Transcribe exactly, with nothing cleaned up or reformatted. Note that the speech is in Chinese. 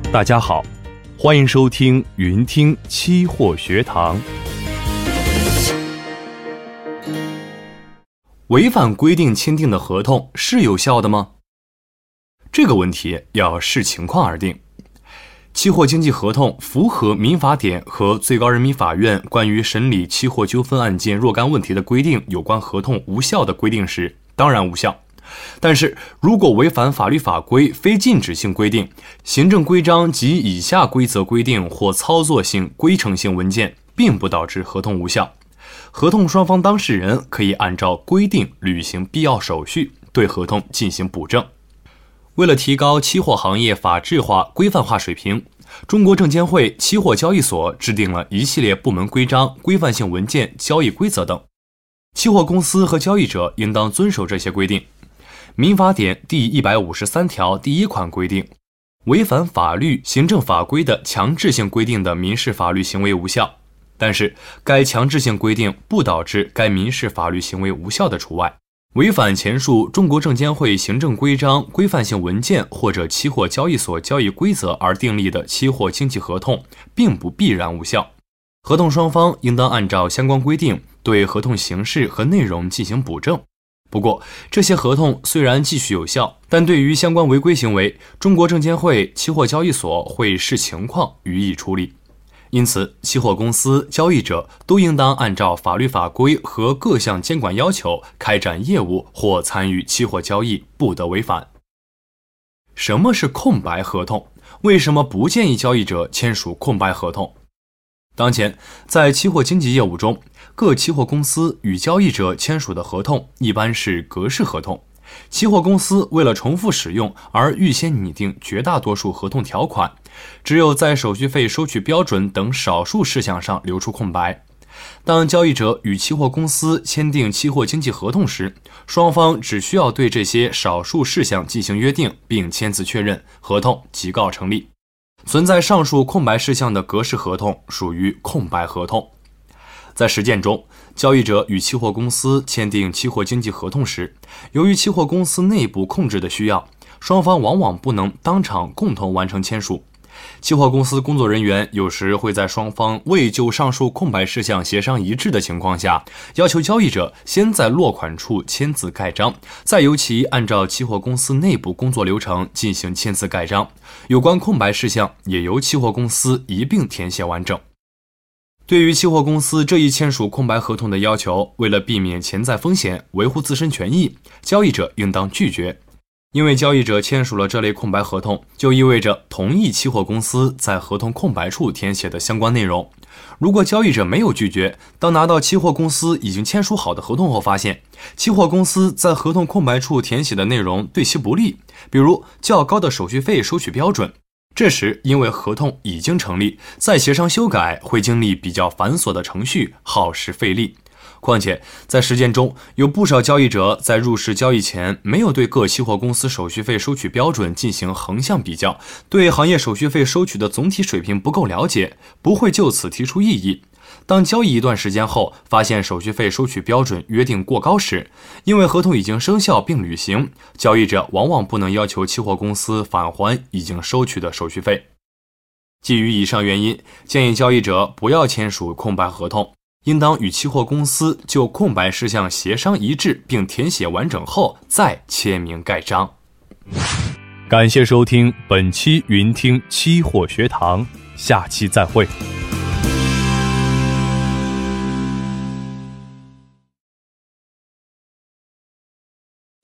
大家好，欢迎收听云听期货学堂。违反规定签订的合同是有效的吗？这个问题要视情况而定。期货经纪合同符合民法典和最高人民法院关于审理期货纠纷案件若干问题的规定有关合同无效的规定时，当然无效。但是如果违反法律法规、非禁止性规定、行政规章及以下规则规定或操作性、规程性文件，并不导致合同无效，合同双方当事人可以按照规定履行必要手续，对合同进行补正。为了提高期货行业法治化、规范化水平，中国证监会期货交易所制定了一系列部门规章、规范性文件、交易规则等。期货公司和交易者应当遵守这些规定。民法典第一百五十三条第一款规定，违反法律、行政法规的强制性规定的民事法律行为无效，但是该强制性规定不导致该民事法律行为无效的除外。违反前述中国证监会行政规章、规范性文件或者期货交易所交易规则而订立的期货经纪合同，并不必然无效。合同双方应当按照相关规定对合同形式和内容进行补正。不过，这些合同虽然继续有效，但对于相关违规行为，中国证监会期货交易所会视情况予以处理。因此，期货公司、交易者都应当按照法律法规和各项监管要求开展业务或参与期货交易，不得违反。什么是空白合同？为什么不建议交易者签署空白合同？当前，在期货经纪业务中，各期货公司与交易者签署的合同一般是格式合同。期货公司为了重复使用而预先拟定绝大多数合同条款，只有在手续费收取标准等少数事项上留出空白。当交易者与期货公司签订期货经纪合同时，双方只需要对这些少数事项进行约定并签字确认，合同即告成立。存在上述空白事项的格式合同属于空白合同。在实践中，交易者与期货公司签订期货经纪合同时，由于期货公司内部控制的需要，双方往往不能当场共同完成签署。期货公司工作人员有时会在双方未就上述空白事项协商一致的情况下，要求交易者先在落款处签字盖章，再由其按照期货公司内部工作流程进行签字盖章。有关空白事项也由期货公司一并填写完整。对于期货公司这一签署空白合同的要求，为了避免潜在风险，维护自身权益，交易者应当拒绝。因为交易者签署了这类空白合同，就意味着同意期货公司在合同空白处填写的相关内容。如果交易者没有拒绝，当拿到期货公司已经签署好的合同后，发现期货公司在合同空白处填写的内容对其不利，比如较高的手续费收取标准，这时因为合同已经成立，再协商修改会经历比较繁琐的程序，耗时费力。况且在实践中，有不少交易者在入市交易前没有对各期货公司手续费收取标准进行横向比较，对行业手续费收取的总体水平不够了解，不会就此提出异议。当交易一段时间后，发现手续费收取标准约定过高时，因为合同已经生效并履行，交易者往往不能要求期货公司返还已经收取的手续费。基于以上原因，建议交易者不要签署空白合同，应当与期货公司就空白事项协商一致并填写完整后再签名盖章。 感谢收听本期云听期货学堂，下期再会。